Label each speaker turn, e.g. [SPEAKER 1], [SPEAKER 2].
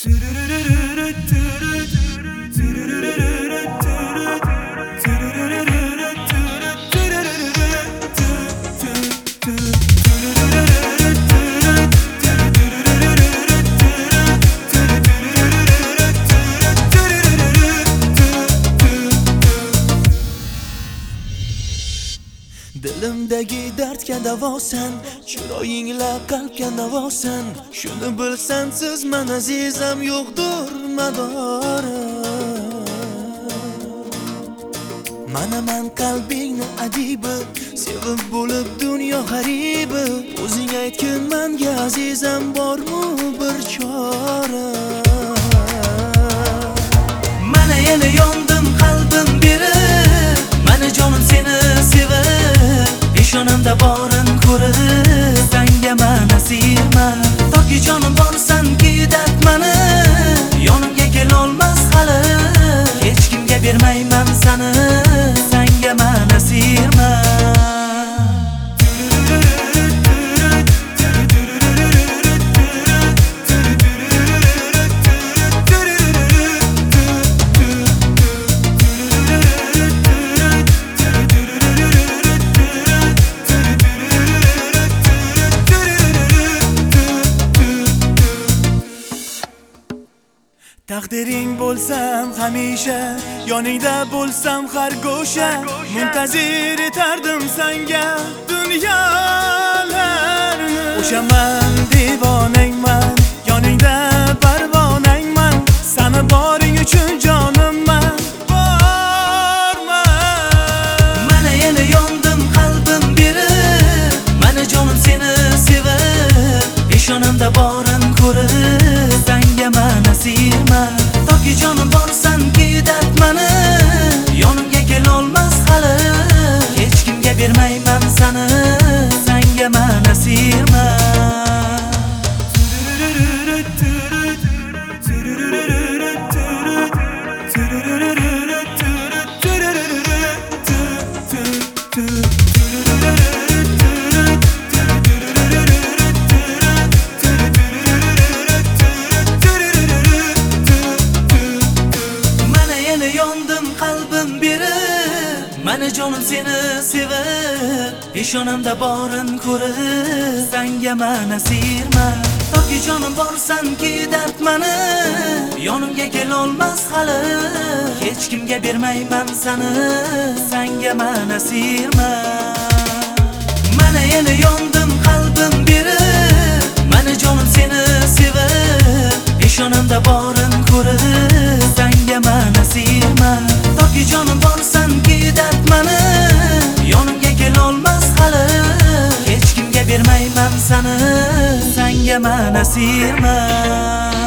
[SPEAKER 1] Dilimdagi dardga davosan, chiroyingla qalbga davosan. Shuni bilsan siz men azizam yo'qdir madori. Mana men qalbingni adibi, sevib bo'lib dunyo g'aribi. O'zing aytgin menga azizam bormi bir chora. Mana yana yondim qalbim berib, mana jonim seni sevib, peshonamda borin ko'rib, senga men asirman. Toki jonim borsanki dard mani, yonimga kelolmas hali. Hech kimga bermayman seni, senga men asirman. Taqdiring bo'lsam hamisha, yoningda bo'lsam har go'sha. Muntazir etardim senga dunyolarni. O'shaman devonangman, yoningda parvonangman. Seni boring uchun jonimman, borman. Mana yana yondim qalbim berib, mana jonim seni sevib, peshonamda borin ko'rib, senga men asirman. Toki jonim borsanki dard mani, yonimga kelolmas hali. Hech kimga bermayman seni, senga men asirman. Mana jonim seni sevib, peshonamda borin ko'rib, senga men asirman. Toki jonim borsanki dard mani, yonimga kelolmas hali. Hech kimga bermayman seni, senga men asirman. Mana yana yondim qalbim berib, mana jonim seni sevib, peshonamda borin ko'rib, senga men asirman. Toki jonim borsanki dard mani, yonimga kelolmas hali. Hech kimga bermayman seni, senga men asirman.